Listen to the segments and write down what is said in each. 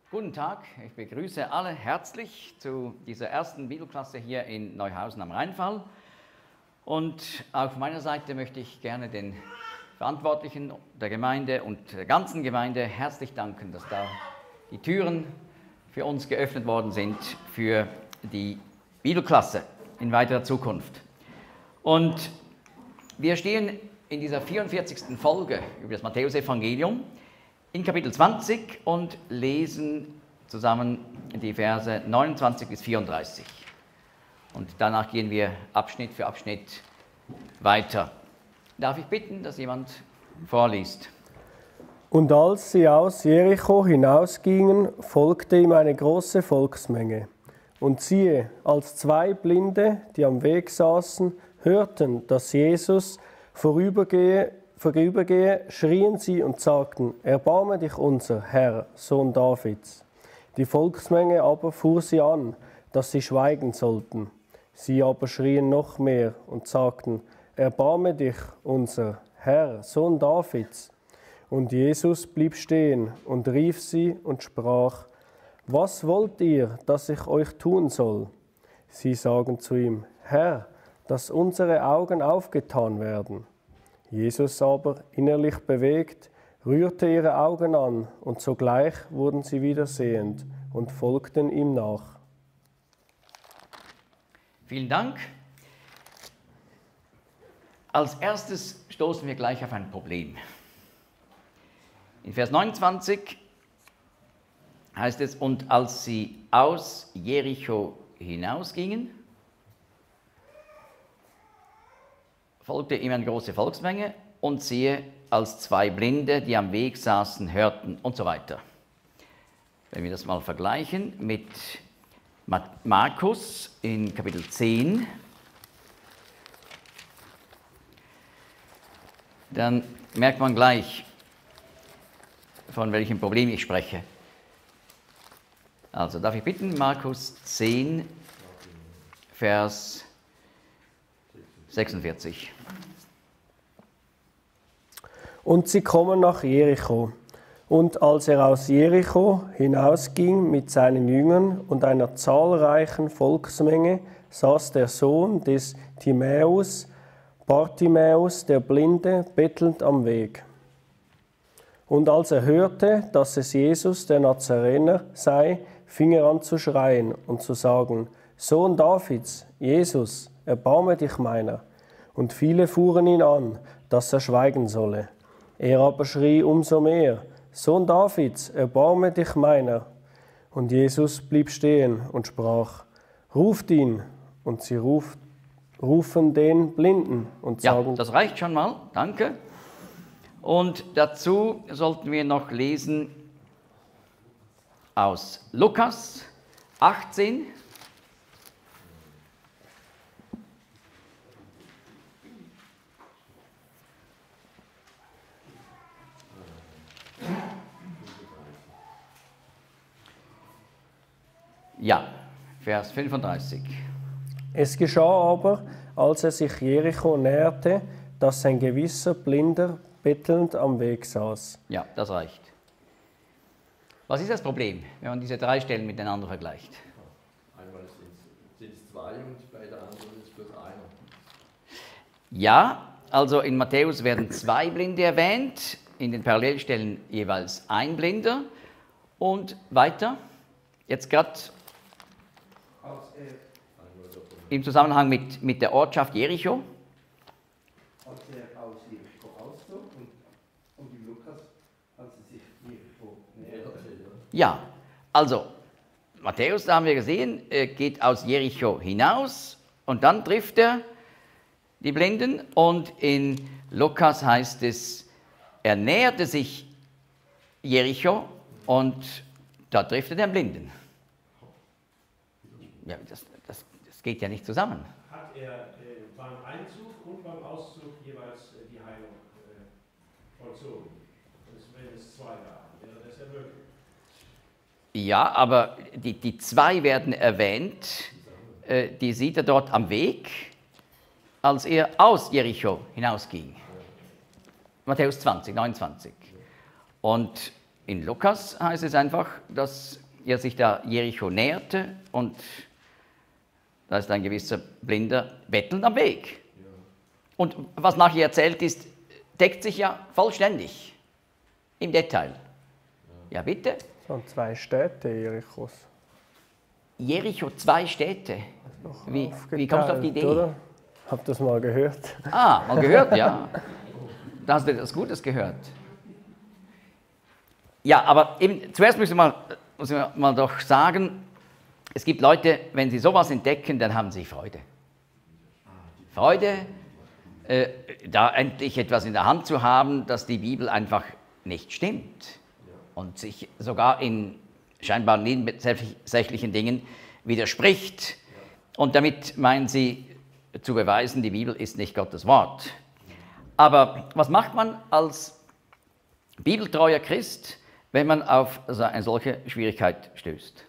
Guten Tag, ich begrüße alle herzlich zu dieser ersten Bibelklasse hier in Neuhausen am Rheinfall. Und auch von meiner Seite möchte ich gerne den Verantwortlichen der Gemeinde und der ganzen Gemeinde herzlich danken, dass da die Türen für uns geöffnet worden sind für die Bibelklasse in weiterer Zukunft. Und wir stehen in dieser 44. Folge über das Matthäusevangelium in Kapitel 20 und lesen zusammen die Verse 29 bis 34. Und danach gehen wir Abschnitt für Abschnitt weiter. Darf ich bitten, dass jemand vorliest? Und als sie aus Jericho hinausgingen, folgte ihm eine große Volksmenge. Und siehe, als zwei Blinde, die am Weg saßen, hörten, dass Jesus vorübergehe, schrien sie und sagten: Erbarme dich unser Herr, Sohn Davids. Die Volksmenge aber fuhr sie an, dass sie schweigen sollten. Sie aber schrien noch mehr und sagten: Erbarme dich unser Herr, Sohn Davids. Und Jesus blieb stehen und rief sie und sprach: Was wollt ihr, dass ich euch tun soll? Sie sagen zu ihm: Herr, dass unsere Augen aufgetan werden. Jesus aber, innerlich bewegt, rührte ihre Augen an, und sogleich wurden sie wieder sehend und folgten ihm nach. Vielen Dank. Als erstes stoßen wir gleich auf ein Problem. In Vers 29 heißt es: Und als sie aus Jericho hinausgingen, folgte ihm eine große Volksmenge, und siehe, als zwei Blinde, die am Weg saßen, hörten und so weiter. Wenn wir das mal vergleichen mit Markus in Kapitel 10, dann merkt man gleich, von welchem Problem ich spreche. Also darf ich bitten, Markus 10, Vers 46. Und sie kommen nach Jericho. Und als er aus Jericho hinausging mit seinen Jüngern und einer zahlreichen Volksmenge, saß der Sohn des Timäus, Bartimäus, der Blinde, bettelnd am Weg. Und als er hörte, dass es Jesus, der Nazarener, sei, fing er an zu schreien und zu sagen: Sohn Davids, Jesus, erbarme dich meiner. Und viele fuhren ihn an, dass er schweigen solle. Er aber schrie umso mehr: Sohn Davids, erbarme dich meiner. Und Jesus blieb stehen und sprach: Ruft ihn. Und sie rufen den Blinden und sagen: Ja, das reicht schon mal, danke. Und dazu sollten wir noch lesen aus Lukas 18. Ja, Vers 35. Es geschah aber, als er sich Jericho näherte, dass ein gewisser Blinder bettelnd am Weg saß. Ja, das reicht. Was ist das Problem, wenn man diese drei Stellen miteinander vergleicht? Einmal sind es zwei und bei der anderen ist es bloß einer. Ja, also in Matthäus werden zwei Blinde erwähnt, in den Parallelstellen jeweils ein Blinder. Und weiter, jetzt gerade im Zusammenhang mit der Ortschaft Jericho. Als er aus Jericho auszog und in Lukas, als er sich Jericho näherte. Ja, also Matthäus, da haben wir gesehen, geht aus Jericho hinaus und dann trifft er die Blinden, und in Lukas heißt es, er näherte sich Jericho und da trifft er den Blinden. Ja, das geht ja nicht zusammen. Hat er beim Einzug und beim Auszug jeweils die Heilung vollzogen? Wenn es zwei waren, wäre das ja möglich. Ja, aber die zwei werden erwähnt, die sieht er dort am Weg, als er aus Jericho hinausging. Matthäus 20, 29. Und in Lukas heißt es einfach, dass er sich da Jericho näherte und da ist ein gewisser Blinder bettelnd am Weg. Und was nachher erzählt ist, deckt sich ja vollständig im Detail. Ja, bitte? Das waren 2 Städte Jerichos. Jericho, 2 Städte. Wie kommst du auf die Idee? Oder? Hab das mal gehört. Ah, mal gehört, ja. Da hast du etwas Gutes gehört. Ja, aber eben, zuerst muss ich mal doch sagen, es gibt Leute, wenn sie sowas entdecken, dann haben sie Freude. Freude, da endlich etwas in der Hand zu haben, dass die Bibel einfach nicht stimmt und sich sogar in scheinbar nebensächlichen Dingen widerspricht. Und damit meinen sie zu beweisen, die Bibel ist nicht Gottes Wort. Aber was macht man als bibeltreuer Christ, wenn man auf eine solche Schwierigkeit stößt?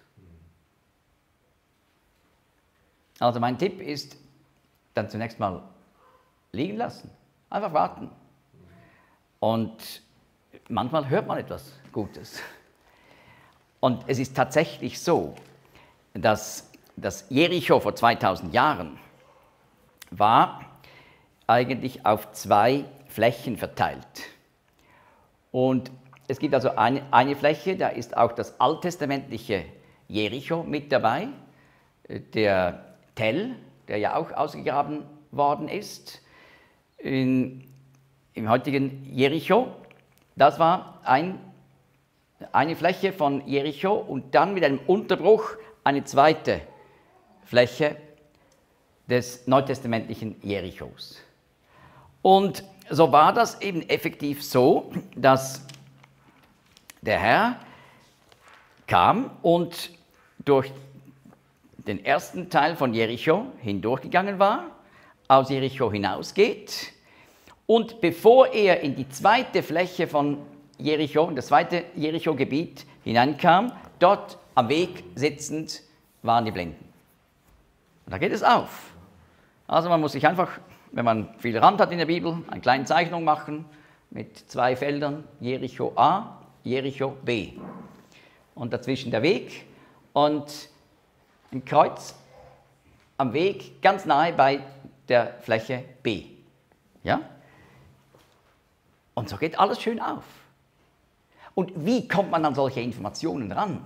Also mein Tipp ist, dann zunächst mal liegen lassen, einfach warten. Und manchmal hört man etwas Gutes. Und es ist tatsächlich so, dass das Jericho vor 2000 Jahren war eigentlich auf 2 Flächen verteilt. Und es gibt also eine Fläche, da ist auch das alttestamentliche Jericho mit dabei, der Tell, der ja auch ausgegraben worden ist, im heutigen Jericho. Das war eine Fläche von Jericho und dann mit einem Unterbruch eine zweite Fläche des neutestamentlichen Jerichos. Und so war das eben effektiv so, dass der Herr kam und durch den ersten Teil von Jericho hindurchgegangen war, aus Jericho hinausgeht und bevor er in die zweite Fläche von Jericho, in das zweite Jericho-Gebiet hineinkam, dort am Weg sitzend waren die Blinden. Und da geht es auf. Also man muss sich einfach, wenn man viel Rand hat in der Bibel, eine kleine Zeichnung machen mit 2 Feldern, Jericho A, Jericho B. Und dazwischen der Weg und ein Kreuz am Weg ganz nahe bei der Fläche B. Ja? Und so geht alles schön auf. Und wie kommt man an solche Informationen ran?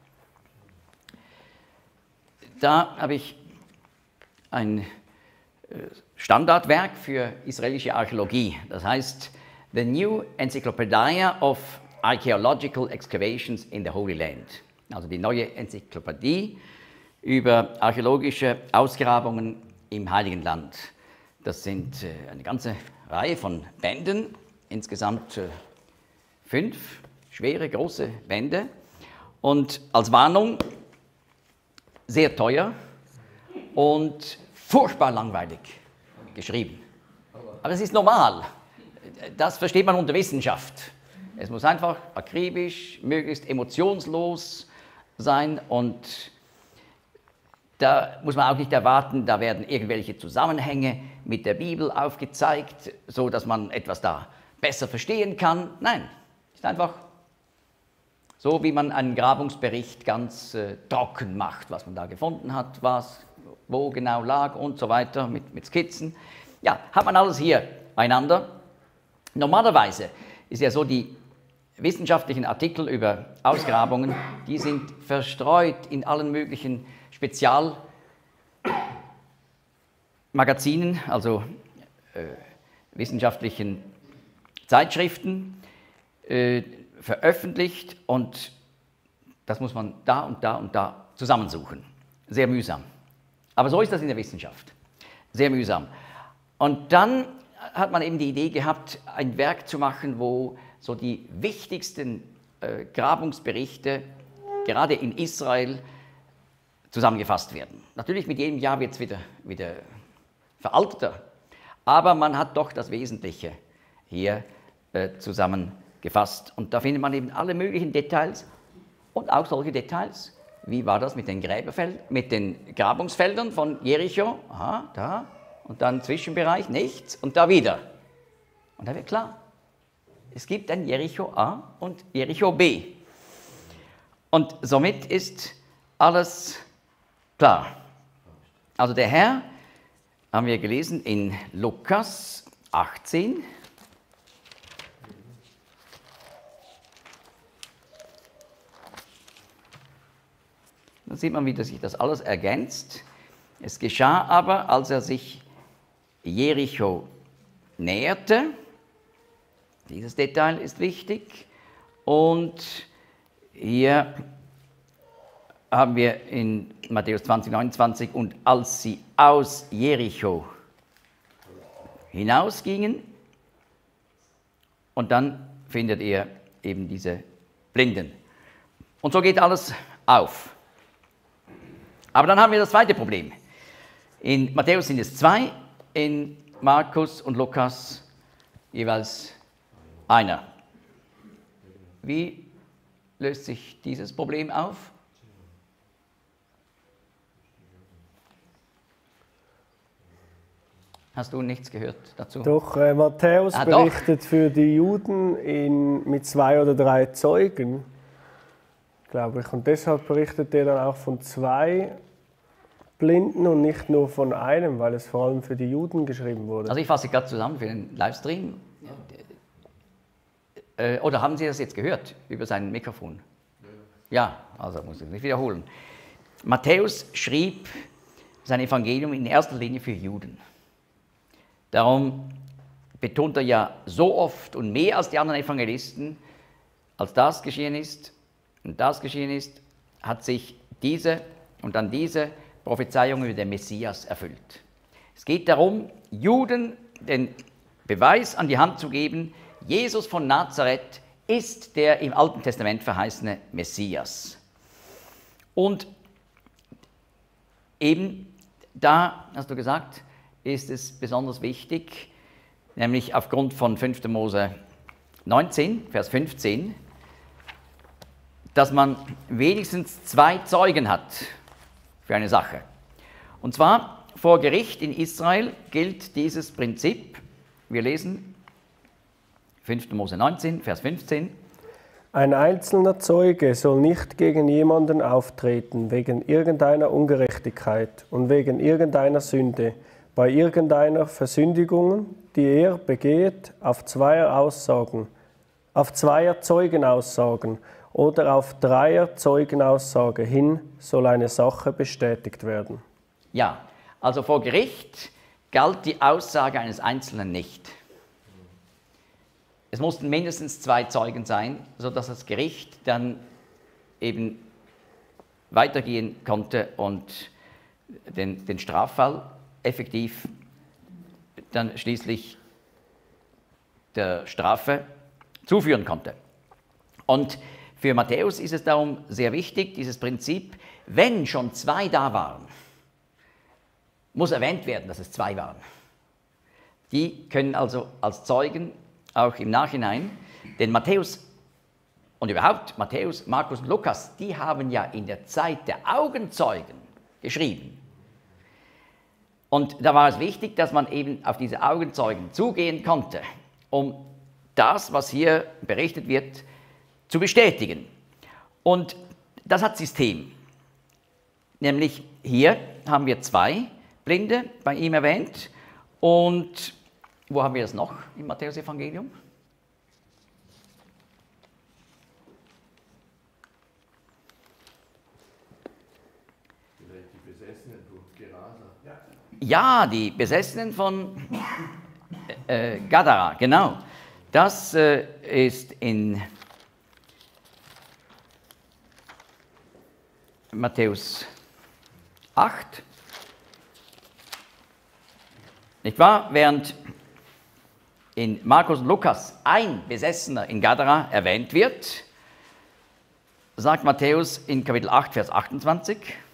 Da habe ich ein Standardwerk für israelische Archäologie. Das heißt The New Encyclopedia of Archaeological Excavations in the Holy Land. Also die neue Enzyklopädie über archäologische Ausgrabungen im Heiligen Land. Das sind eine ganze Reihe von Bänden, insgesamt 5 schwere, große Bände. Und als Warnung sehr teuer und furchtbar langweilig geschrieben. Aber es ist normal. Das versteht man unter Wissenschaft. Es muss einfach akribisch, möglichst emotionslos sein und da muss man auch nicht erwarten, da werden irgendwelche Zusammenhänge mit der Bibel aufgezeigt, so dass man etwas da besser verstehen kann. Nein, ist einfach so, wie man einen Grabungsbericht ganz trocken macht, was man da gefunden hat, was wo genau lag und so weiter, mit Skizzen. Ja, hat man alles hier beieinander. Normalerweise ist ja so, die wissenschaftlichen Artikel über Ausgrabungen, die sind verstreut in allen möglichen Spezialmagazinen, also wissenschaftlichen Zeitschriften, veröffentlicht und das muss man da und da und da zusammensuchen. Sehr mühsam. Aber so ist das in der Wissenschaft. Sehr mühsam. Und dann hat man eben die Idee gehabt, ein Werk zu machen, wo so die wichtigsten Grabungsberichte, gerade in Israel, zusammengefasst werden. Natürlich mit jedem Jahr wird es wieder veralteter, aber man hat doch das Wesentliche hier zusammengefasst. Und da findet man eben alle möglichen Details und auch solche Details. Wie war das mit den Grabungsfeldern von Jericho? Aha, da. Und dann Zwischenbereich, nichts. Und da wieder. Und da wird klar. Es gibt ein Jericho A und Jericho B. Und somit ist alles klar. Also der Herr, haben wir gelesen in Lukas 18. Da sieht man, wie sich das alles ergänzt. Es geschah aber, als er sich Jericho näherte, dieses Detail ist wichtig, und hier haben wir in Matthäus 20, 29, und als sie aus Jericho hinausgingen, und dann findet ihr eben diese Blinden. Und so geht alles auf. Aber dann haben wir das zweite Problem. In Matthäus sind es 2, in Markus und Lukas jeweils einer. Wie löst sich dieses Problem auf? Hast du nichts gehört dazu? Doch, Matthäus Doch. berichtet für die Juden mit 2 oder 3 Zeugen, glaube ich. Und deshalb berichtet er dann auch von 2 Blinden und nicht nur von einem, weil es vor allem für die Juden geschrieben wurde. Also ich fasse gerade zusammen für den Livestream. Oder haben Sie das jetzt gehört über sein Mikrofon? Ja, also muss ich nicht wiederholen. Matthäus schrieb sein Evangelium in erster Linie für Juden. Darum betont er ja so oft und mehr als die anderen Evangelisten, als das geschehen ist und das geschehen ist, hat sich diese und dann diese Prophezeiung über den Messias erfüllt. Es geht darum, Juden den Beweis an die Hand zu geben, Jesus von Nazareth ist der im Alten Testament verheißene Messias. Und eben da, hast du gesagt, ist es besonders wichtig, nämlich aufgrund von 5. Mose 19, Vers 15, dass man wenigstens 2 Zeugen hat für eine Sache. Und zwar vor Gericht in Israel gilt dieses Prinzip. Wir lesen 5. Mose 19, Vers 15. Ein einzelner Zeuge soll nicht gegen jemanden auftreten, wegen irgendeiner Ungerechtigkeit und wegen irgendeiner Sünde, bei irgendeiner Versündigung, die er begeht, auf zweier Zeugenaussagen oder auf 3 Zeugenaussage hin soll eine Sache bestätigt werden. Ja, also vor Gericht galt die Aussage eines Einzelnen nicht. Es mussten mindestens 2 Zeugen sein, sodass das Gericht dann eben weitergehen konnte und den Straffall effektiv dann schließlich der Strafe zuführen konnte. Und für Matthäus ist es darum sehr wichtig, dieses Prinzip, wenn schon 2 da waren, muss erwähnt werden, dass es 2 waren. Die können also als Zeugen auch im Nachhinein, denn Matthäus und überhaupt Matthäus, Markus und Lukas, die haben ja in der Zeit der Augenzeugen geschrieben. Und da war es wichtig, dass man eben auf diese Augenzeugen zugehen konnte, um das, was hier berichtet wird, zu bestätigen. Und das hat System. Nämlich hier haben wir 2 Blinde bei ihm erwähnt. Und wo haben wir das noch im Matthäus-Evangelium? Vielleicht die Besessenen von Gerasa. Ja, die Besessenen von Gadara, genau. Das ist in Matthäus 8. Nicht wahr? Während in Markus und Lukas ein Besessener in Gadara erwähnt wird, sagt Matthäus in Kapitel 8, Vers 28,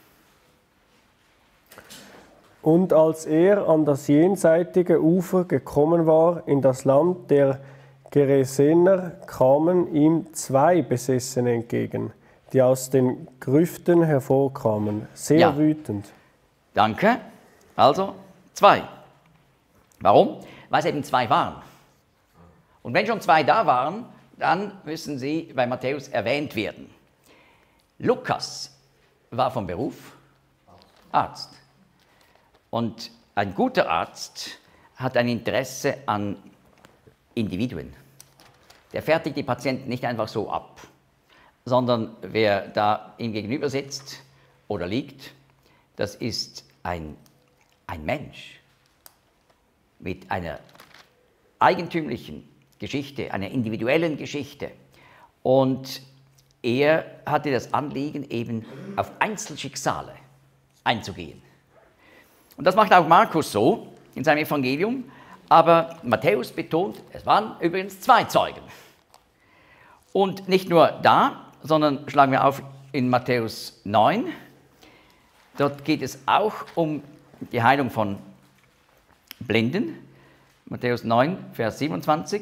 Und als er an das jenseitige Ufer gekommen war, in das Land der Gerasener, kamen ihm 2 Besessene entgegen, die aus den Grüften hervorkamen, sehr Ja. wütend. danke, also 2. Warum? Weil es eben 2 waren. Und wenn schon 2 da waren, dann müssen sie bei Matthäus erwähnt werden. Lukas war vom Beruf Arzt. Und ein guter Arzt hat ein Interesse an Individuen. Der fertigt die Patienten nicht einfach so ab, sondern wer da ihm gegenüber sitzt oder liegt, das ist ein Mensch mit einer eigentümlichen Geschichte, einer individuellen Geschichte. Und er hatte das Anliegen, eben auf Einzelschicksale einzugehen. Und das macht auch Markus so in seinem Evangelium, aber Matthäus betont, es waren übrigens 2 Zeugen. Und nicht nur da, sondern schlagen wir auf in Matthäus 9. Dort geht es auch um die Heilung von Blinden. Matthäus 9, Vers 27.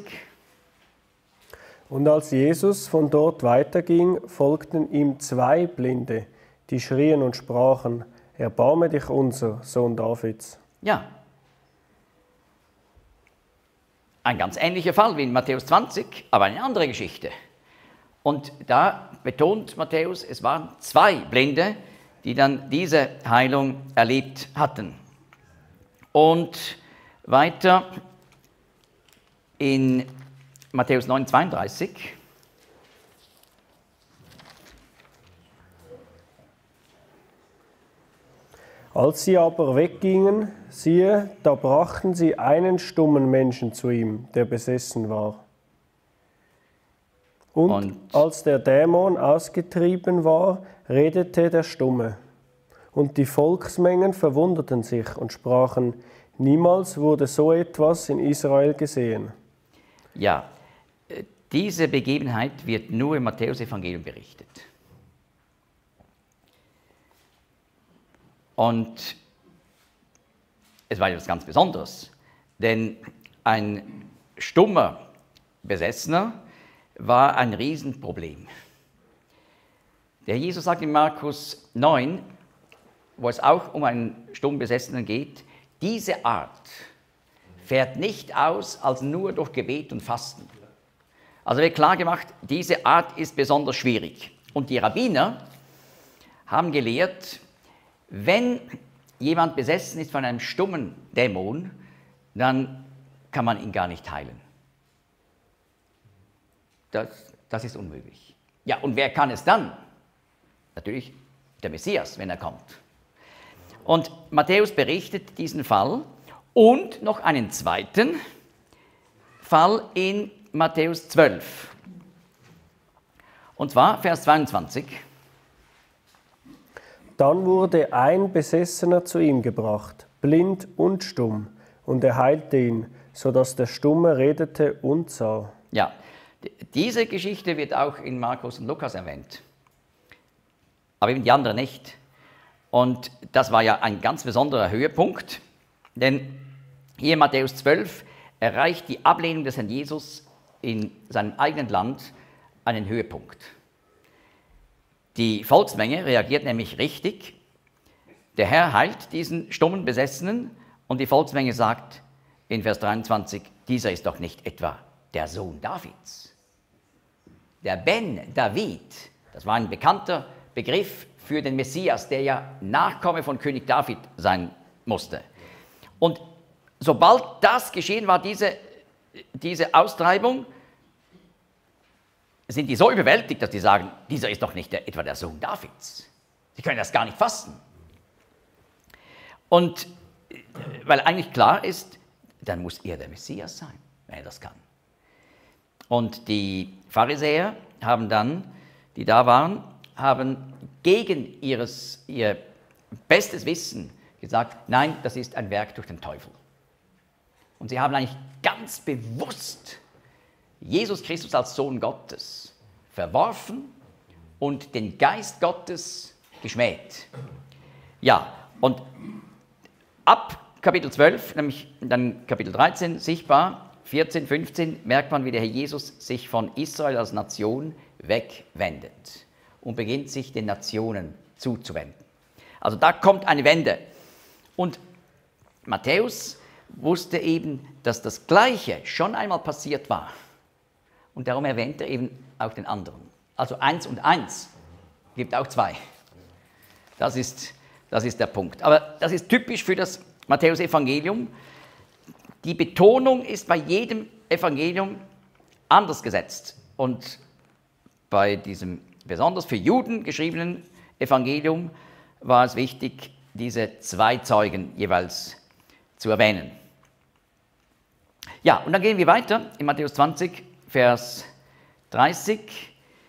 Und als Jesus von dort weiterging, folgten ihm 2 Blinde, die schrien und sprachen: Erbarme dich unser, Sohn Davids. Ja. Ein ganz ähnlicher Fall wie in Matthäus 20, aber eine andere Geschichte. Und da betont Matthäus, es waren 2 Blinde, die dann diese Heilung erlebt hatten. Und weiter in Matthäus 9, 32. Als sie aber weggingen, siehe, da brachten sie einen stummen Menschen zu ihm, der besessen war. Und als der Dämon ausgetrieben war, redete der Stumme. Und die Volksmengen verwunderten sich und sprachen: Niemals wurde so etwas in Israel gesehen. Ja, diese Begebenheit wird nur im Matthäus-Evangelium berichtet. Und es war etwas ganz Besonderes, denn ein stummer Besessener war ein Riesenproblem. Der Jesus sagt in Markus 9, wo es auch um einen stumm Besessenen geht, diese Art fährt nicht aus als nur durch Gebet und Fasten. Also wird klar gemacht, diese Art ist besonders schwierig. Und die Rabbiner haben gelehrt, wenn jemand besessen ist von einem stummen Dämon, dann kann man ihn gar nicht heilen. Das ist unmöglich. Ja, und wer kann es dann? Natürlich der Messias, wenn er kommt. Und Matthäus berichtet diesen Fall und noch einen zweiten Fall in Matthäus 12. Und zwar Vers 22. Dann wurde ein Besessener zu ihm gebracht, blind und stumm, und er heilte ihn, so dass der Stumme redete und sah. Ja, diese Geschichte wird auch in Markus und Lukas erwähnt, aber eben die andere nicht. Und das war ja ein ganz besonderer Höhepunkt, denn hier in Matthäus 12 erreicht die Ablehnung des Herrn Jesus in seinem eigenen Land einen Höhepunkt. Die Volksmenge reagiert nämlich richtig. Der Herr heilt diesen stummen Besessenen und die Volksmenge sagt in Vers 23, dieser ist doch nicht etwa der Sohn Davids. Der Ben David, das war ein bekannter Begriff für den Messias, der ja Nachkomme von König David sein musste. Und sobald das geschehen war, diese Austreibung, sind die so überwältigt, dass die sagen, dieser ist doch nicht etwa der Sohn Davids. Sie können das gar nicht fassen. Und weil eigentlich klar ist, dann muss er der Messias sein, wenn er das kann. Und die Pharisäer haben dann, die da waren, haben gegen ihr bestes Wissen gesagt, nein, das ist ein Werk durch den Teufel. Und sie haben eigentlich ganz bewusst Jesus Christus als Sohn Gottes verworfen und den Geist Gottes geschmäht. Ja, und ab Kapitel 12, nämlich dann Kapitel 13 sichtbar, 14, 15, merkt man, wie der Herr Jesus sich von Israel als Nation wegwendet und beginnt sich den Nationen zuzuwenden. Also da kommt eine Wende. Und Matthäus wusste eben, dass das Gleiche schon einmal passiert war Und darum erwähnt er eben auch den anderen. Also 1 und 1 gibt auch 2. Das ist der Punkt. Aber das ist typisch für das Matthäus-Evangelium. Die Betonung ist bei jedem Evangelium anders gesetzt. Und bei diesem besonders für Juden geschriebenen Evangelium war es wichtig, diese 2 Zeugen jeweils zu erwähnen. Ja, und dann gehen wir weiter in Matthäus 20, Vers 30.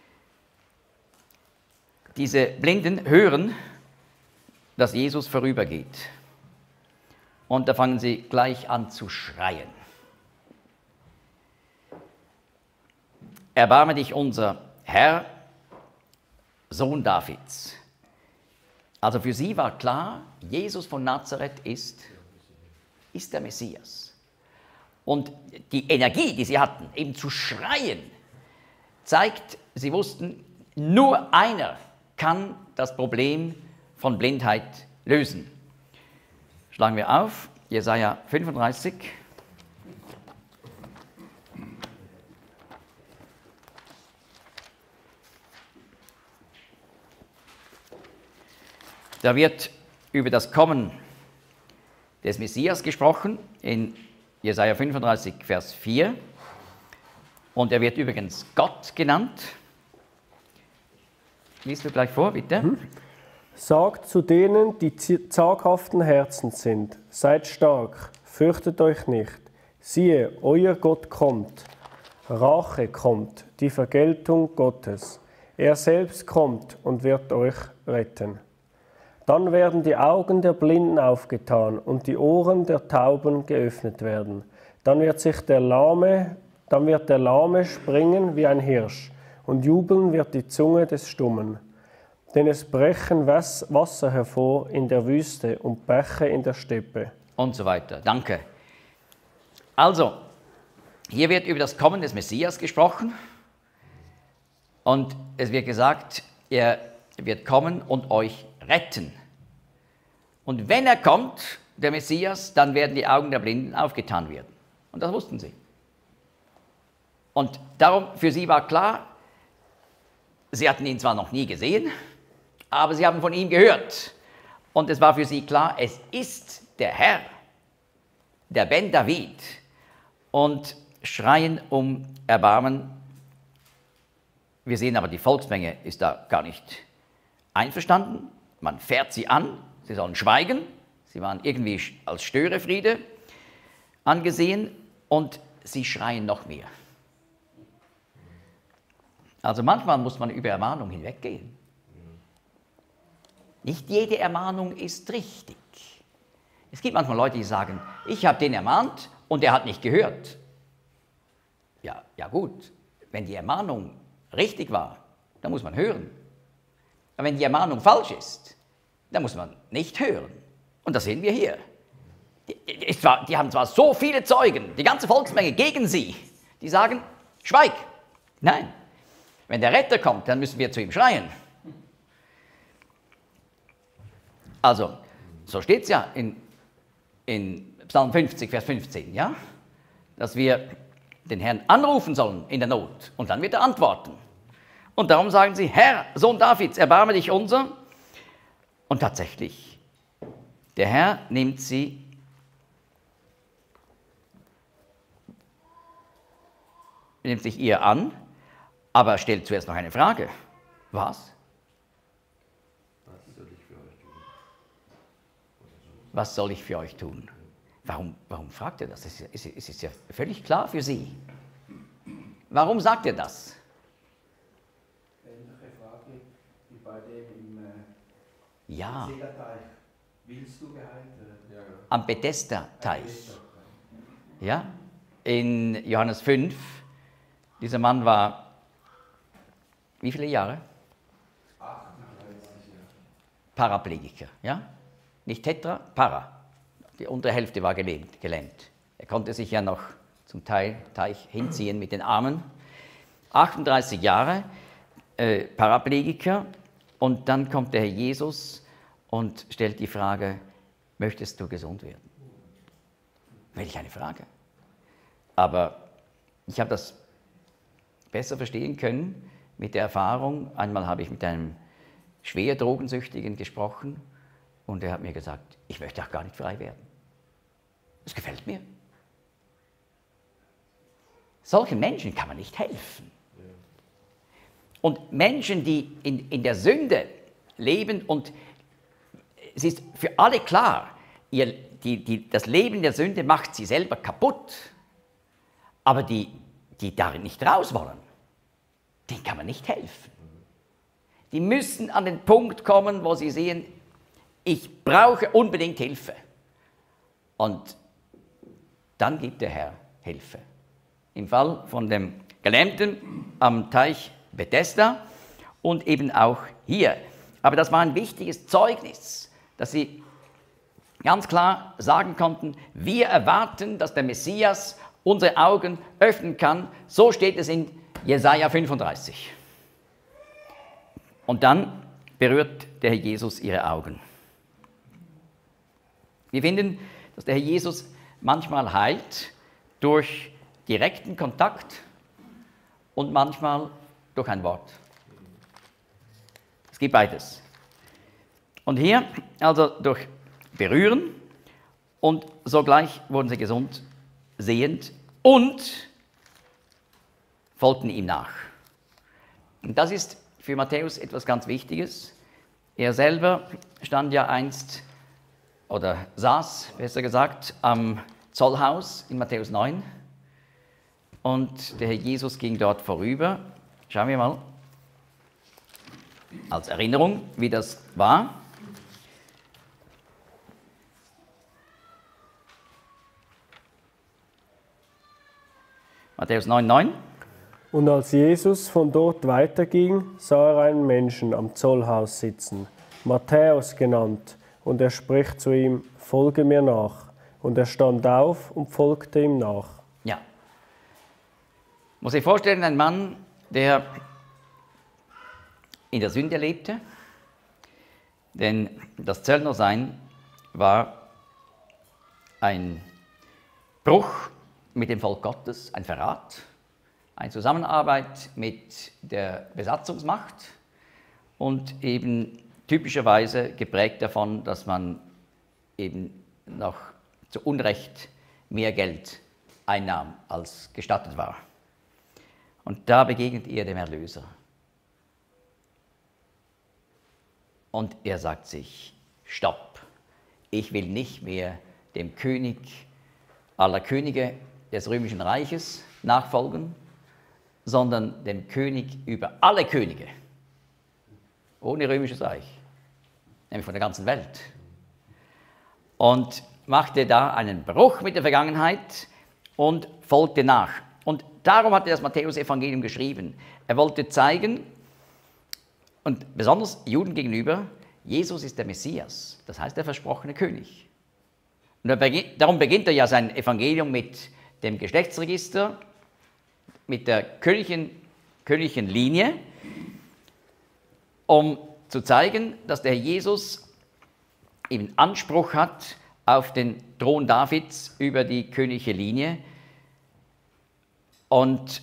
Diese Blinden hören, dass Jesus vorübergeht. Und da fangen sie gleich an zu schreien. Erbarme dich unser Herr, Sohn Davids. Also für sie war klar, Jesus von Nazareth ist der Messias. Und die Energie, die sie hatten, eben zu schreien, zeigt, sie wussten, nur einer kann das Problem von Blindheit lösen. Schlagen wir auf, Jesaja 35. Da wird über das Kommen des Messias gesprochen in Jesaja 35, Vers 4. Und er wird übrigens Gott genannt. Liest du gleich vor, bitte? Sagt zu denen, die zaghaften Herzens sind, seid stark, fürchtet euch nicht. Siehe, euer Gott kommt. Rache kommt, die Vergeltung Gottes. Er selbst kommt und wird euch retten. Dann werden die Augen der Blinden aufgetan und die Ohren der Tauben geöffnet werden. Dann wird der Lahme springen wie ein Hirsch und jubeln wird die Zunge des Stummen. Denn es brechen Wasser hervor in der Wüste und Bäche in der Steppe. Und so weiter. Danke. Also, hier wird über das Kommen des Messias gesprochen und es wird gesagt, er wird kommen und euch retten. Und wenn er kommt, der Messias, dann werden die Augen der Blinden aufgetan werden. Und das wussten sie. Und darum, für sie war klar, sie hatten ihn zwar noch nie gesehen, aber sie haben von ihm gehört. Und es war für sie klar, es ist der Herr, der Ben David. Und schreien um Erbarmen. Wir sehen aber, die Volksmenge ist da gar nicht einverstanden. Man fährt sie an, sie sollen schweigen. Sie waren irgendwie als Störefriede angesehen und sie schreien noch mehr. Also manchmal muss man über Ermahnung hinweggehen. Nicht jede Ermahnung ist richtig. Es gibt manchmal Leute, die sagen, ich habe den ermahnt und er hat nicht gehört. Ja gut, wenn die Ermahnung richtig war, dann muss man hören. Aber wenn die Ermahnung falsch ist, dann muss man nicht hören. Und das sehen wir hier. Die haben zwar so viele Zeugen, die ganze Volksmenge gegen sie, die sagen, schweig. Nein, wenn der Retter kommt, dann müssen wir zu ihm schreien. Also, so steht es ja in Psalm 50, Vers 15, ja? Dass wir den Herrn anrufen sollen in der Not und dann wird er antworten. Und darum sagen sie, Herr, Sohn Davids, erbarme dich unser. Und tatsächlich, der Herr nimmt sich ihr an, aber stellt zuerst noch eine Frage. Was? Was soll ich für euch tun? Warum fragt er das? Es ist ja völlig klar für sie. Warum sagt er das? Ähnliche Frage wie bei dem im Ja, Segerteich. Willst du geheilt werden? am Bethesda-Teich. Ja, in Johannes 5, dieser Mann war, wie viele Jahre? 38 Jahre. Paraplegiker, ja? Nicht Tetra, Para. Die untere Hälfte war gelähmt. Er konnte sich ja noch zum Teich hinziehen mit den Armen. 38 Jahre, Paraplegiker. Und dann kommt der Herr Jesus und stellt die Frage, möchtest du gesund werden? Welch eine Frage. Aber ich habe das besser verstehen können mit der Erfahrung. Einmal habe ich mit einem schwer Drogensüchtigen gesprochen und er hat mir gesagt, ich möchte auch gar nicht frei werden. Es gefällt mir. Solchen Menschen kann man nicht helfen. Und Menschen, die in der Sünde leben, und es ist für alle klar, das Leben der Sünde macht sie selber kaputt, aber die darin nicht raus wollen, denen kann man nicht helfen. Die müssen an den Punkt kommen, wo sie sehen, ich brauche unbedingt Hilfe. Und dann gibt der Herr Hilfe. Im Fall von dem Gelähmten am Teich Bethesda und eben auch hier. Aber das war ein wichtiges Zeugnis, dass sie ganz klar sagen konnten, wir erwarten, dass der Messias unsere Augen öffnen kann. So steht es in Jesaja 35. Und dann berührt der Herr Jesus ihre Augen. Wir finden, dass der Herr Jesus manchmal heilt durch direkten Kontakt und manchmal durch ein Wort. Es gibt beides. Und hier also durch Berühren und sogleich wurden sie gesund, sehend und folgten ihm nach. Und das ist für Matthäus etwas ganz Wichtiges. Er selber stand ja einst, oder saß, besser gesagt, am Zollhaus in Matthäus 9. Und der Herr Jesus ging dort vorüber. Schauen wir mal als Erinnerung, wie das war. Matthäus 9,9. Und als Jesus von dort weiterging, sah er einen Menschen am Zollhaus sitzen, Matthäus genannt, und er spricht zu ihm, folge mir nach. Und er stand auf und folgte ihm nach. Ja. Muss ich vorstellen, ein Mann, der in der Sünde lebte, denn das Zöllnersein war ein Bruch mit dem Volk Gottes, ein Verrat, eine Zusammenarbeit mit der Besatzungsmacht und eben typischerweise geprägt davon, dass man eben noch zu Unrecht mehr Geld einnahm, als gestattet war. Und da begegnet er dem Erlöser. Und er sagt sich, stopp, ich will nicht mehr dem König aller Könige des Römischen Reiches nachfolgen, sondern dem König über alle Könige, ohne Römisches Reich, nämlich von der ganzen Welt. Und machte da einen Bruch mit der Vergangenheit und folgte nach. Und darum hat er das Matthäus-Evangelium geschrieben. Er wollte zeigen, und besonders Juden gegenüber, Jesus ist der Messias, das heißt der versprochene König. Und darum beginnt er ja sein Evangelium mit dem Geschlechtsregister, mit der königlichen Linie, um zu zeigen, dass der Herr Jesus eben Anspruch hat auf den Thron Davids über die königliche Linie und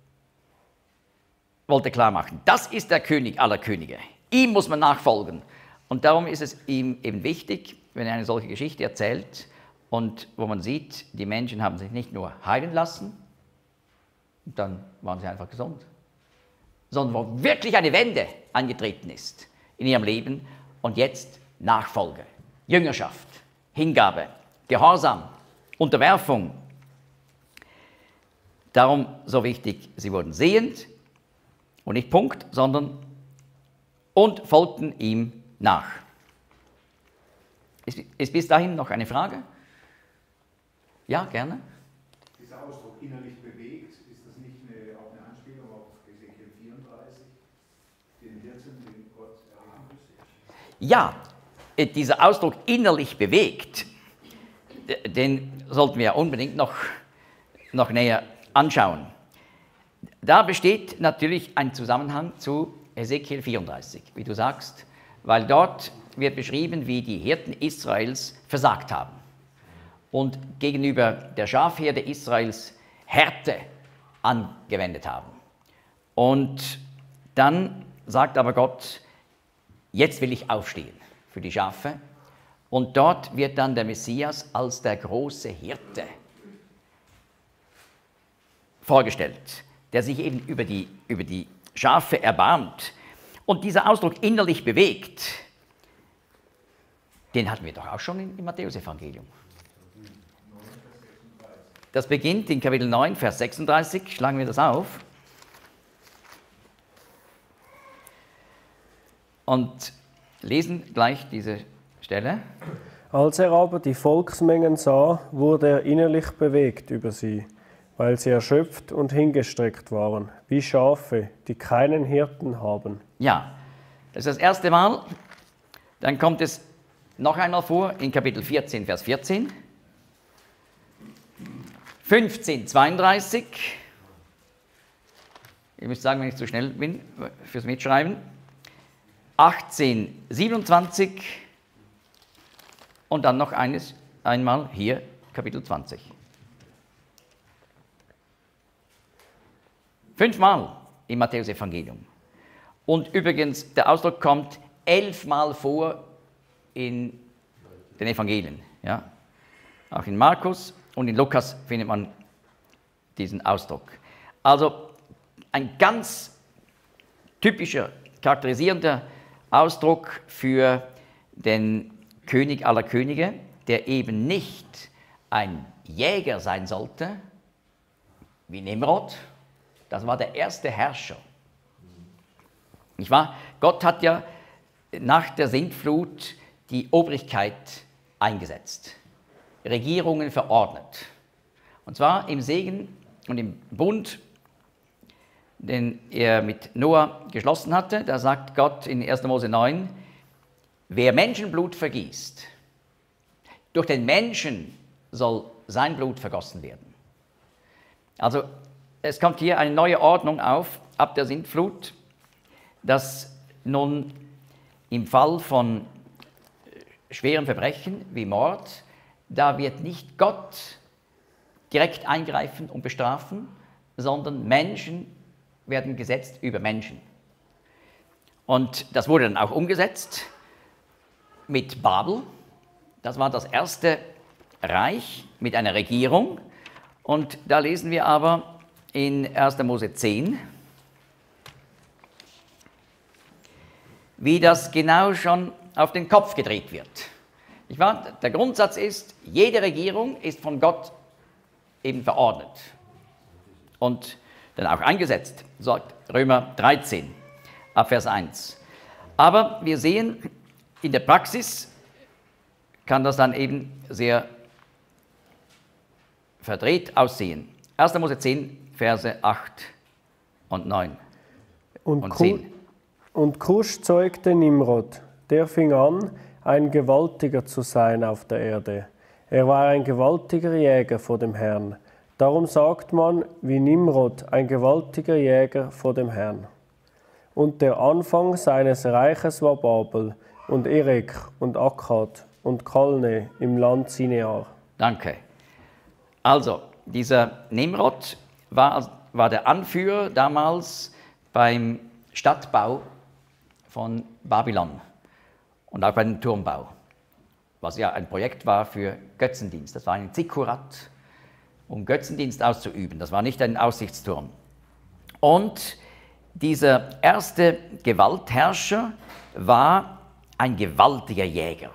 wollte klar machen, das ist der König aller Könige. Ihm muss man nachfolgen. Und darum ist es ihm eben wichtig, wenn er eine solche Geschichte erzählt und wo man sieht, die Menschen haben sich nicht nur heilen lassen, und dann waren sie einfach gesund, sondern wo wirklich eine Wende eingetreten ist in ihrem Leben und jetzt Nachfolge, Jüngerschaft, Hingabe, Gehorsam, Unterwerfung. Darum so wichtig, sie wurden sehend und nicht Punkt, sondern und folgten ihm nach. Ist bis dahin noch eine Frage? Ja, gerne. Dieser Ausdruck innerlich bewegt, ist das nicht auch eine Anspielung auf Ezekiel 34, den Hirten, den Gott erleben muss? Ja, dieser Ausdruck innerlich bewegt, den sollten wir unbedingt noch näher anschauen. Da besteht natürlich ein Zusammenhang zu Ezekiel 34, wie du sagst, weil dort wird beschrieben, wie die Hirten Israels versagt haben und gegenüber der Schafherde Israels Härte angewendet haben. Und dann sagt aber Gott, jetzt will ich aufstehen für die Schafe. Und dort wird dann der Messias als der große Hirte vorgestellt, der sich eben über die Schafe erbarmt. Und dieser Ausdruck innerlich bewegt, den hatten wir doch auch schon im Matthäusevangelium. Das beginnt in Kapitel 9, Vers 36, schlagen wir das auf. Und lesen gleich diese Stelle. Als er aber die Volksmengen sah, wurde er innerlich bewegt über sie, weil sie erschöpft und hingestreckt waren, wie Schafe, die keinen Hirten haben. Ja, das ist das erste Mal. Dann kommt es noch einmal vor in Kapitel 14, Vers 14. 15, 32. Ihr müsst sagen, wenn ich zu schnell bin, fürs Mitschreiben. 18, 27. Und dann noch einmal hier, Kapitel 20. 5-mal im Matthäusevangelium. Und übrigens, der Ausdruck kommt 11-mal vor in den Evangelien. Ja? Auch in Markus und in Lukas findet man diesen Ausdruck. Also ein ganz typischer, charakterisierender Ausdruck für den König aller Könige, der eben nicht ein Jäger sein sollte, wie Nimrod. Das war der erste Herrscher. Nicht wahr? Gott hat ja nach der Sintflut die Obrigkeit eingesetzt, Regierungen verordnet. Und zwar im Segen und im Bund, den er mit Noah geschlossen hatte. Da sagt Gott in 1. Mose 9, wer Menschenblut vergießt, durch den Menschen soll sein Blut vergossen werden. Also es kommt hier eine neue Ordnung auf, ab der Sintflut, dass nun im Fall von schweren Verbrechen wie Mord, da wird nicht Gott direkt eingreifen und bestrafen, sondern Menschen werden gesetzt über Menschen. Und das wurde dann auch umgesetzt mit Babel. Das war das erste Reich mit einer Regierung. Und da lesen wir aber in 1. Mose 10, wie das genau schon auf den Kopf gedreht wird. Nicht wahr? Der Grundsatz ist, jede Regierung ist von Gott eben verordnet und dann auch eingesetzt, sagt Römer 13, ab Vers 1. Aber wir sehen, in der Praxis kann das dann eben sehr verdreht aussehen. 1. Mose 10, Verse 8 und 9 und 10. Und Kusch zeugte Nimrod, der fing an, ein Gewaltiger zu sein auf der Erde. Er war ein gewaltiger Jäger vor dem Herrn. Darum sagt man, wie Nimrod, ein gewaltiger Jäger vor dem Herrn. Und der Anfang seines Reiches war Babel und Erek und Akkad und Kalne im Land Sinear. Danke. Also, dieser Nimrod war der Anführer damals beim Stadtbau von Babylon und auch beim Turmbau, was ja ein Projekt war für Götzendienst. Das war ein Zikkurat, um Götzendienst auszuüben. Das war nicht ein Aussichtsturm. Und dieser erste Gewaltherrscher war ein gewaltiger Jäger.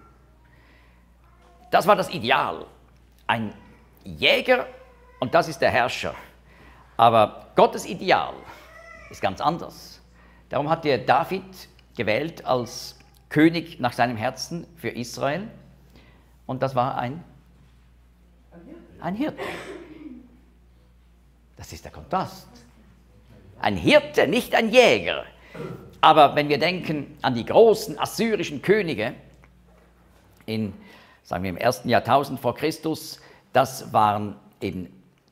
Das war das Ideal. Ein Jäger und das ist der Herrscher. Aber Gottes Ideal ist ganz anders. Darum hat er David gewählt als König nach seinem Herzen für Israel. Und das war ein Hirte. Das ist der Kontrast. Ein Hirte, nicht ein Jäger. Aber wenn wir denken an die großen assyrischen Könige sagen wir im 1. Jahrtausend vor Christus, das waren eben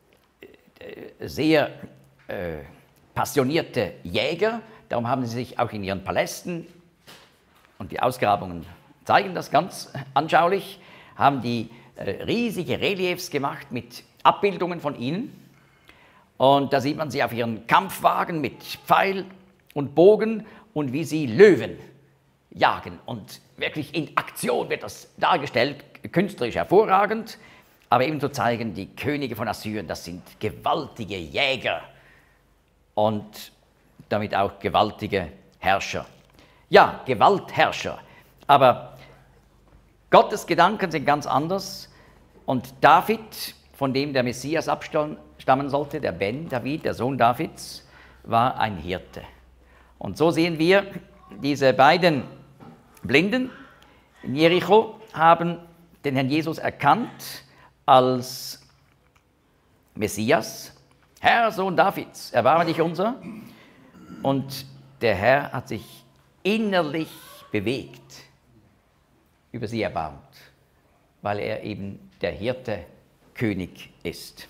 sehr passionierte Jäger. Darum haben sie sich auch in ihren Palästen, und die Ausgrabungen zeigen das ganz anschaulich, haben die riesige Reliefs gemacht mit Abbildungen von ihnen. Und da sieht man sie auf ihren Kampfwagen mit Pfeil und Bogen und wie sie Löwen jagen. Und wirklich in Aktion wird das dargestellt, künstlerisch hervorragend, aber ebenso zeigen die Könige von Assyrien, das sind gewaltige Jäger und damit auch gewaltige Herrscher. Ja, Gewaltherrscher, aber Gottes Gedanken sind ganz anders und David, von dem der Messias abstammen sollte, der Ben David, der Sohn Davids, war ein Hirte. Und so sehen wir, diese beiden Blinden in Jericho haben den Herrn Jesus erkannt als Messias. Herr, Sohn Davids, erbarme dich unser. Und der Herr hat sich innerlich bewegt, über sie erbarmt, weil er eben der Hirte-König ist.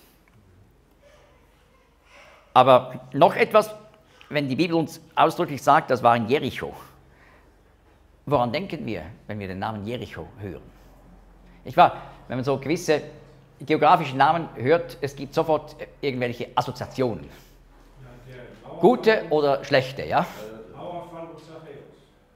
Aber noch etwas, wenn die Bibel uns ausdrücklich sagt, das war in Jericho. Woran denken wir, wenn wir den Namen Jericho hören? Ich war, wenn man so gewisse geografische Namen hört, es gibt sofort irgendwelche Assoziationen. Gute oder schlechte, ja? Mauerfall und Zachäus.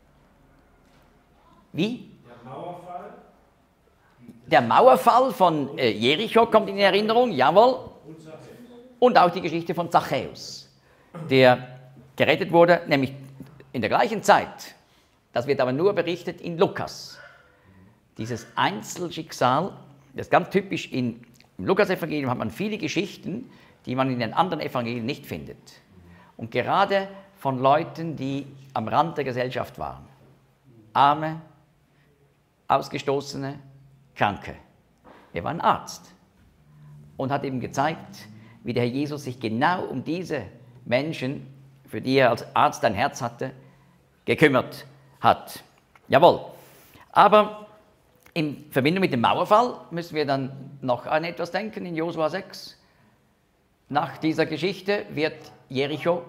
Wie? Der Mauerfall Der Mauerfall von Jericho kommt in Erinnerung, jawohl. und Zachäus. Und auch die Geschichte von Zachäus, der gerettet wurde, nämlich in der gleichen Zeit. Das wird aber nur berichtet in Lukas. Dieses Einzelschicksal, das ist ganz typisch im Lukas-Evangelium, hat man viele Geschichten, die man in den anderen Evangelien nicht findet. Und gerade von Leuten, die am Rand der Gesellschaft waren. Arme, Ausgestoßene, Kranke. Er war ein Arzt und hat eben gezeigt, wie der Herr Jesus sich genau um diese Menschen, für die er als Arzt ein Herz hatte, gekümmert hat. Jawohl. Aber in Verbindung mit dem Mauerfall müssen wir dann noch an etwas denken in Josua 6. Nach dieser Geschichte wird Jericho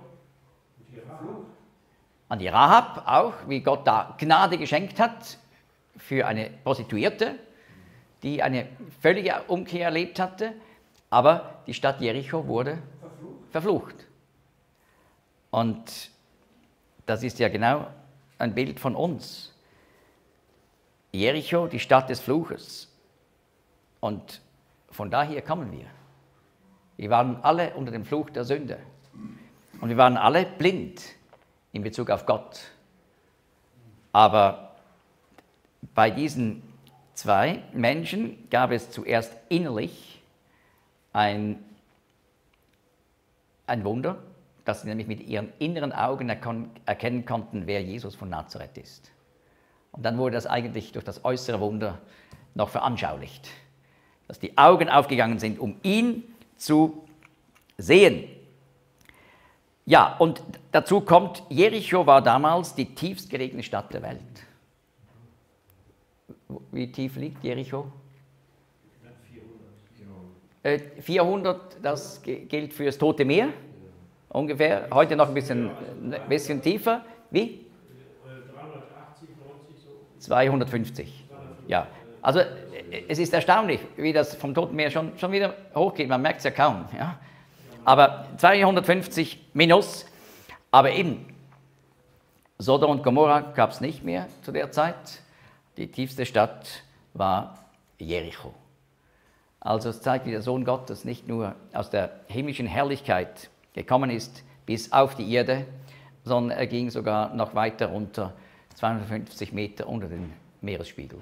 an die Rahab auch, wie Gott da Gnade geschenkt hat für eine Prostituierte, die eine völlige Umkehr erlebt hatte, aber die Stadt Jericho wurde verflucht. Und das ist ja genau ein Bild von uns. Jericho, die Stadt des Fluches. Und von daher kommen wir. Wir waren alle unter dem Fluch der Sünde. Und wir waren alle blind in Bezug auf Gott. Aber bei diesen zwei Menschen gab es zuerst innerlich ein Wunder, dass sie nämlich mit ihren inneren Augen erkennen konnten, wer Jesus von Nazareth ist. Und dann wurde das eigentlich durch das äußere Wunder noch veranschaulicht, dass die Augen aufgegangen sind, um ihn zu sehen. Ja, und dazu kommt, Jericho war damals die tiefstgelegene Stadt der Welt. Wie tief liegt Jericho? 400, das gilt für das Tote Meer, ungefähr. Heute noch ein bisschen tiefer. Wie? 380, 90 so. 250. Ja, also es ist erstaunlich, wie das vom Toten Meer schon wieder hochgeht. Man merkt es ja kaum. Ja? Aber 250 minus. Aber eben, Sodom und Gomorra gab es nicht mehr zu der Zeit. Die tiefste Stadt war Jericho. Also es zeigt, wie der Sohn Gottes nicht nur aus der himmlischen Herrlichkeit gekommen ist bis auf die Erde, sondern er ging sogar noch weiter runter, 250 Meter unter den Meeresspiegel,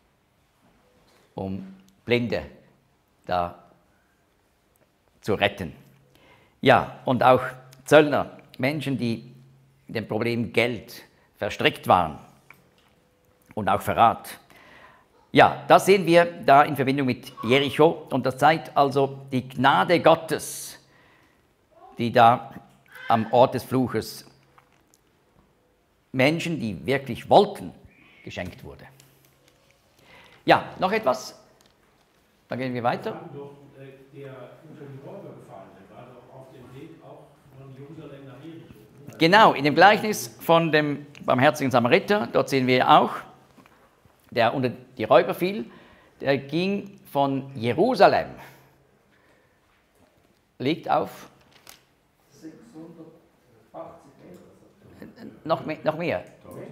um Blinde da zu retten. Ja, und auch Zöllner, Menschen, die in dem Problem Geld verstrickt waren und auch Verrat. Ja, das sehen wir da in Verbindung mit Jericho und das zeigt also die Gnade Gottes, die da am Ort des Fluches Menschen, die wirklich wollten, geschenkt wurde. Ja, noch etwas? Dann gehen wir weiter. Der unter die Räuber gefallen war doch auf dem Weg auch von Jerusalem nach Jericho. Genau, in dem Gleichnis von dem barmherzigen Samariter, dort sehen wir auch, der unter die Räuber fiel, der ging von Jerusalem, liegt auf noch mehr.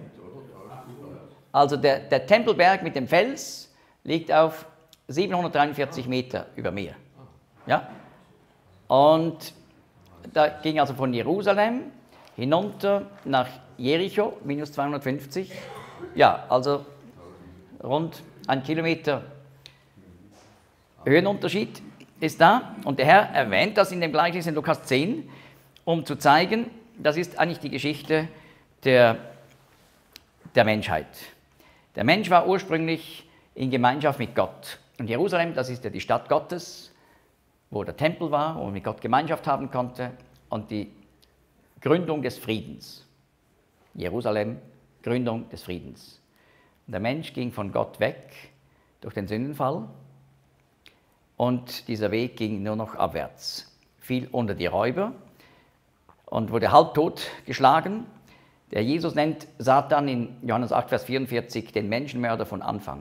Also der Tempelberg mit dem Fels liegt auf 743 Meter über Meer. Ja? Und da ging also von Jerusalem hinunter nach Jericho, minus 250. Ja, also rund 1 Kilometer Höhenunterschied ist da. Und der Herr erwähnt das in dem Gleichnis in Lukas 10, um zu zeigen, das ist eigentlich die Geschichte der Menschheit. Der Mensch war ursprünglich in Gemeinschaft mit Gott. Und Jerusalem, das ist ja die Stadt Gottes, wo der Tempel war, wo man mit Gott Gemeinschaft haben konnte, und die Gründung des Friedens. Jerusalem, Gründung des Friedens. Und der Mensch ging von Gott weg durch den Sündenfall, und dieser Weg ging nur noch abwärts. Fiel unter die Räuber und wurde halbtot geschlagen. Der Jesus nennt Satan in Johannes 8, Vers 44 den Menschenmörder von Anfang.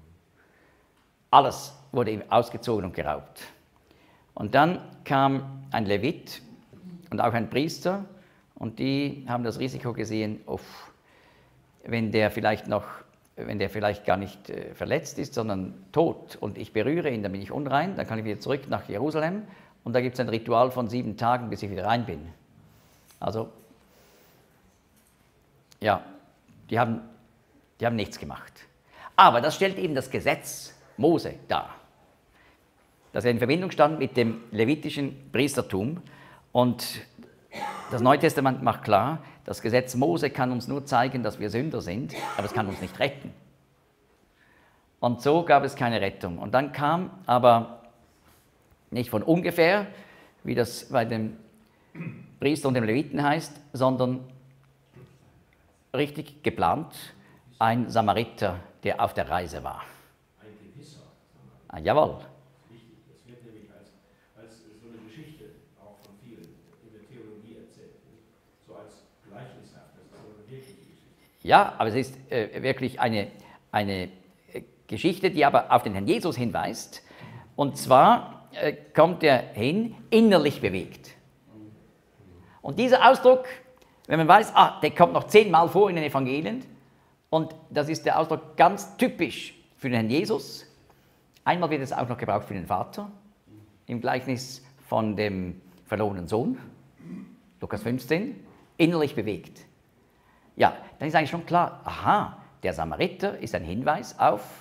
Alles wurde ihm ausgezogen und geraubt. Und dann kam ein Levit und auch ein Priester, und die haben das Risiko gesehen, wenn der vielleicht gar nicht verletzt ist, sondern tot, und ich berühre ihn, dann bin ich unrein, dann kann ich wieder zurück nach Jerusalem, und da gibt es ein Ritual von 7 Tagen, bis ich wieder rein bin. Also, ja, die haben nichts gemacht. Aber das stellt eben das Gesetz Mose dar, dass er in Verbindung stand mit dem levitischen Priestertum. Und das Neue Testament macht klar, das Gesetz Mose kann uns nur zeigen, dass wir Sünder sind, aber es kann uns nicht retten. Und so gab es keine Rettung. Und dann kam aber nicht von ungefähr, wie das bei dem Priester und dem Leviten heißt, sondern richtig geplant, ein Samariter, der auf der Reise war. Ein gewisser. Ah, jawohl. Wichtig. Das wird nämlich als so eine Geschichte auch von vielen in der Theologie erzählt. So als gleichnishaft. Das ist so eine wirkliche Geschichte. Ja, aber es ist wirklich eine Geschichte, die aber auf den Herrn Jesus hinweist. Und zwar kommt er hin, innerlich bewegt. Und dieser Ausdruck, wenn man weiß, der kommt noch 10-mal vor in den Evangelien, und das ist der Ausdruck ganz typisch für den Herrn Jesus. Einmal wird es auch noch gebraucht für den Vater, im Gleichnis von dem verlorenen Sohn, Lukas 15, innerlich bewegt. Ja, dann ist eigentlich schon klar, aha, der Samariter ist ein Hinweis auf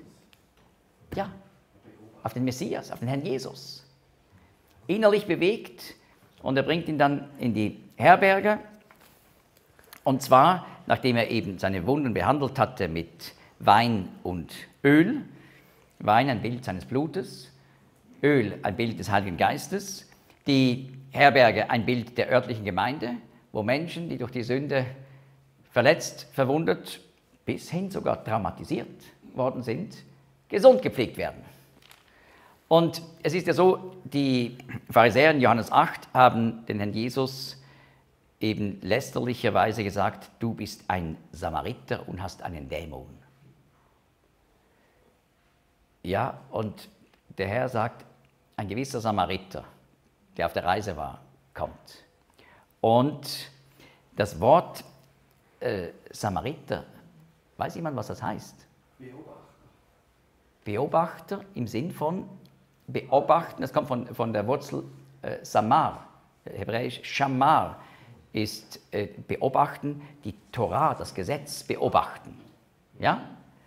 den Messias, auf den Herrn Jesus. Innerlich bewegt, und er bringt ihn dann in die Herberge, und zwar, nachdem er eben seine Wunden behandelt hatte mit Wein und Öl. Wein ein Bild seines Blutes, Öl ein Bild des Heiligen Geistes, die Herberge ein Bild der örtlichen Gemeinde, wo Menschen, die durch die Sünde verletzt, verwundet, bis hin sogar traumatisiert worden sind, gesund gepflegt werden. Und es ist ja so, die Pharisäer in Johannes 8 haben den Herrn Jesus eben lästerlicherweise gesagt, du bist ein Samariter und hast einen Dämon. Ja, und der Herr sagt, ein gewisser Samariter, der auf der Reise war, kommt. Und das Wort Samariter, weiß jemand, was das heißt? Beobachter im Sinn von beobachten, das kommt von der Wurzel Samar, hebräisch Shamar, ist beobachten, die Torah, das Gesetz beobachten. Ja?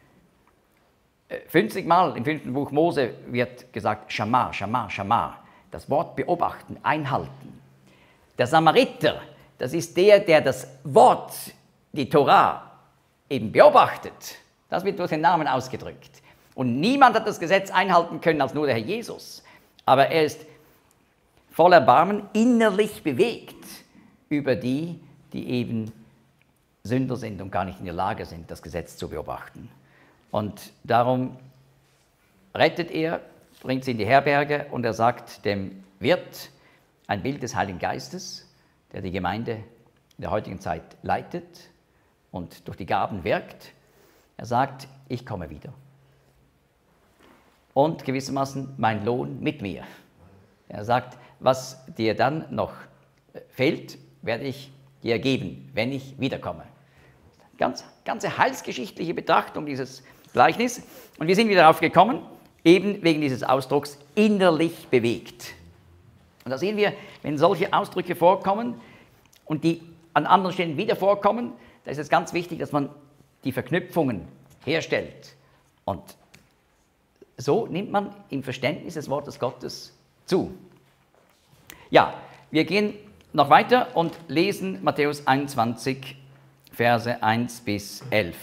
50 Mal im 5. Buch Mose wird gesagt Shamar, Shamar, Shamar. Das Wort beobachten, einhalten. Der Samariter, das ist der das Wort, die Torah, eben beobachtet. Das wird durch den Namen ausgedrückt. Und niemand hat das Gesetz einhalten können als nur der Herr Jesus. Aber er ist voller Erbarmen, innerlich bewegt über die eben Sünder sind und gar nicht in der Lage sind, das Gesetz zu beobachten. Und darum rettet er, bringt sie in die Herberge, und er sagt dem Wirt, ein Bild des Heiligen Geistes, der die Gemeinde in der heutigen Zeit leitet und durch die Gaben wirkt. Er sagt, ich komme wieder. Und gewissermaßen mein Lohn mit mir. Er sagt, was dir dann noch fehlt, werde ich dir geben, wenn ich wiederkomme. Ganze heilsgeschichtliche Betrachtung dieses Gleichnis. Und wir sind wieder darauf gekommen, eben wegen dieses Ausdrucks innerlich bewegt. Und da sehen wir, wenn solche Ausdrücke vorkommen und die an anderen Stellen wieder vorkommen, da ist es ganz wichtig, dass man die Verknüpfungen herstellt. Und so nimmt man im Verständnis des Wortes Gottes zu. Ja, wir gehen noch weiter und lesen Matthäus 21, Verse 1 bis 11.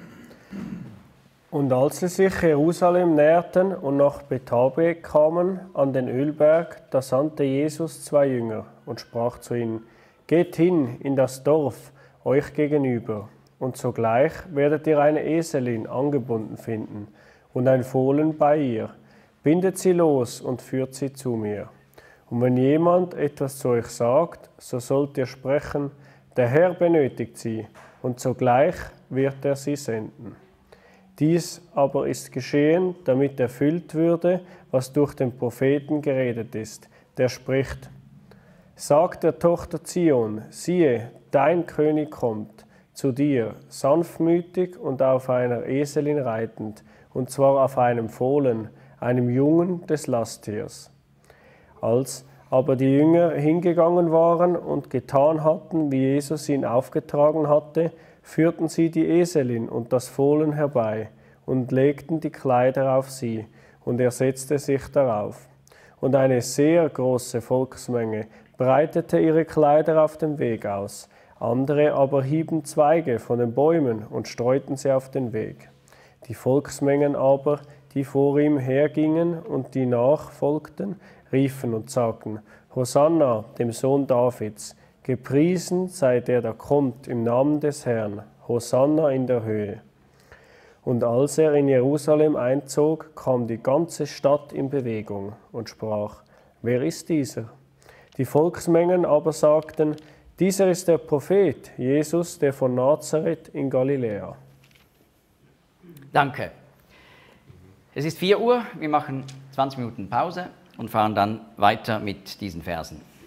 Und als sie sich Jerusalem näherten und nach Bethabé kamen, an den Ölberg, da sandte Jesus 2 Jünger und sprach zu ihnen: Geht hin in das Dorf euch gegenüber, und sogleich werdet ihr eine Eselin angebunden finden und ein Fohlen bei ihr. Bindet sie los und führt sie zu mir. Und wenn jemand etwas zu euch sagt, so sollt ihr sprechen: Der Herr benötigt sie, und sogleich wird er sie senden. Dies aber ist geschehen, damit erfüllt würde, was durch den Propheten geredet ist. Der spricht: Sagt der Tochter Zion, siehe, dein König kommt zu dir, sanftmütig und auf einer Eselin reitend, und zwar auf einem Fohlen, einem Jungen des Lasttiers. Als aber die Jünger hingegangen waren und getan hatten, wie Jesus ihnen aufgetragen hatte, führten sie die Eselin und das Fohlen herbei und legten die Kleider auf sie, und er setzte sich darauf. Und eine sehr große Volksmenge breitete ihre Kleider auf dem Weg aus, andere aber hieben Zweige von den Bäumen und streuten sie auf den Weg. Die Volksmengen aber, die vor ihm hergingen und die nachfolgten, riefen und sagten: Hosanna, dem Sohn Davids, gepriesen sei der, der kommt im Namen des Herrn, Hosanna in der Höhe. Und als er in Jerusalem einzog, kam die ganze Stadt in Bewegung und sprach: Wer ist dieser? Die Volksmengen aber sagten: Dieser ist der Prophet, Jesus, der von Nazareth in Galiläa. Danke. Es ist 4 Uhr, wir machen 20 Minuten Pause und fahren dann weiter mit diesen Versen.